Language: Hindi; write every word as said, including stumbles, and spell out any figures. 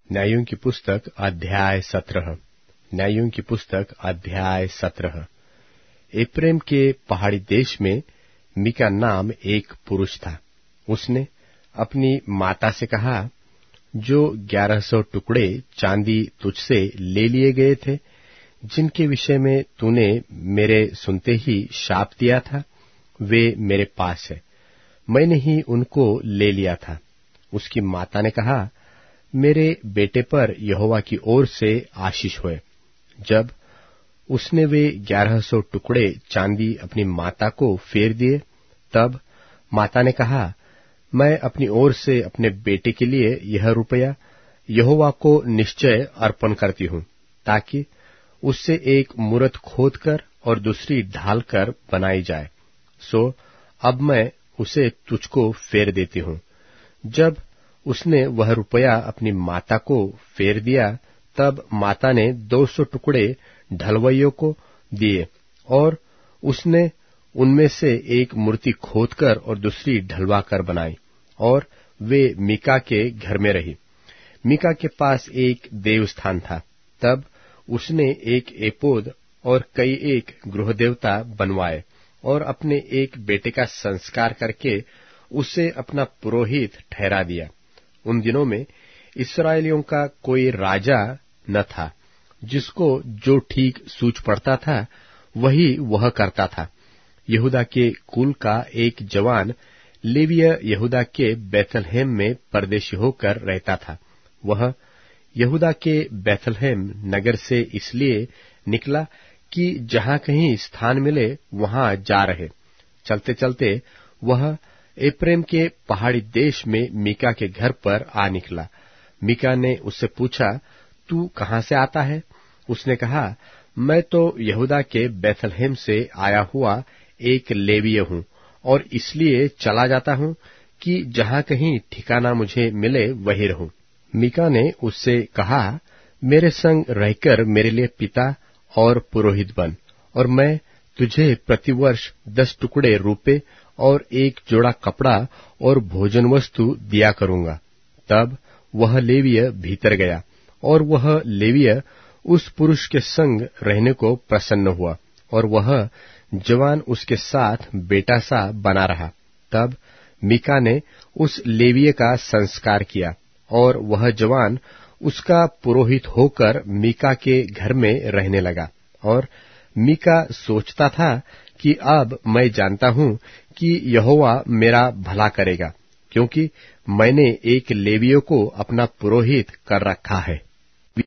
न्यायों की पुस्तक अध्याय सत्रह। न्यायों की पुस्तक अध्याय सत्रह। एप्रेम के पहाड़ी देश में मीका नाम एक पुरुष था। उसने अपनी माता से कहा, जो ग्यारह सौ टुकड़े चांदी तुझसे ले लिए गए थे, जिनके विषय में तूने मेरे सुनते ही शाप दिया था, वे मेरे पास है। मैंने ही उनको ले लिया था। उसकी माता ने कहा, मेरे बेटे पर यहोवा की ओर से आशीष होए। जब उसने वे ग्यारह सौ टुकड़े चांदी अपनी माता को फेर दिए, तब माता ने कहा, मैं अपनी ओर से अपने बेटे के लिए यह रुपया यहोवा को निश्चय अर्पण करती हूँ, ताकि उससे एक मूरत खोदकर और दूसरी ढालकर बनाई जाए। सो अब मैं उसे तुझको फेर देती हूँ। जब उसने वह रुपया अपनी माता को फेर दिया, तब माता ने दो सौ टुकड़े ढलवइयों को दिए, और उसने उनमें से एक मूर्ति खोदकर और दूसरी ढलवा कर बनाई, और वे मीका के घर में रही। मीका के पास एक देवस्थान था। तब उसने एक एपोद और कई एक गृह देवता बनवाए, और अपने एक बेटे का संस्कार करके उसे अपना पुरोहित ठहरा दिया। उन दिनों में इस्राएलियों का कोई राजा न था, जिसको जो ठीक सूझ पड़ता था वही वह करता था। यहूदा के कुल का एक जवान लेवीय यहूदा के बैतलहम में परदेशी होकर रहता था। वह यहूदा के बैतलहम नगर से इसलिए निकला कि जहां कहीं स्थान मिले वहां जा रहे। चलते चलते वह एप्रेम के पहाड़ी देश में मीका के घर पर आ निकला। मीका ने उससे पूछा, तू कहां से आता है? उसने कहा, मैं तो यहूदा के बैतलहम से आया हुआ एक लेवीय हूं, और इसलिए चला जाता हूं कि जहां कहीं ठिकाना मुझे मिले वहीं रहूं। मीका ने उससे कहा, मेरे संग रहकर मेरे लिए पिता और पुरोहित बन, और मैं तुझे प्रतिवर्ष दस टुकड़े रूपे और एक जोड़ा कपड़ा और भोजन वस्तु दिया करूंगा। तब वह लेवीय भीतर गया, और वह लेवीय उस पुरुष के संग रहने को प्रसन्न हुआ, और वह जवान उसके साथ बेटा सा बना रहा। तब मीका ने उस लेवीय का संस्कार किया, और वह जवान उसका पुरोहित होकर मीका के घर में रहने लगा। और मीका सोचता था कि अब मैं जानता हूं कि यहोवा मेरा भला करेगा, क्योंकि मैंने एक लेवीय को अपना पुरोहित कर रखा है।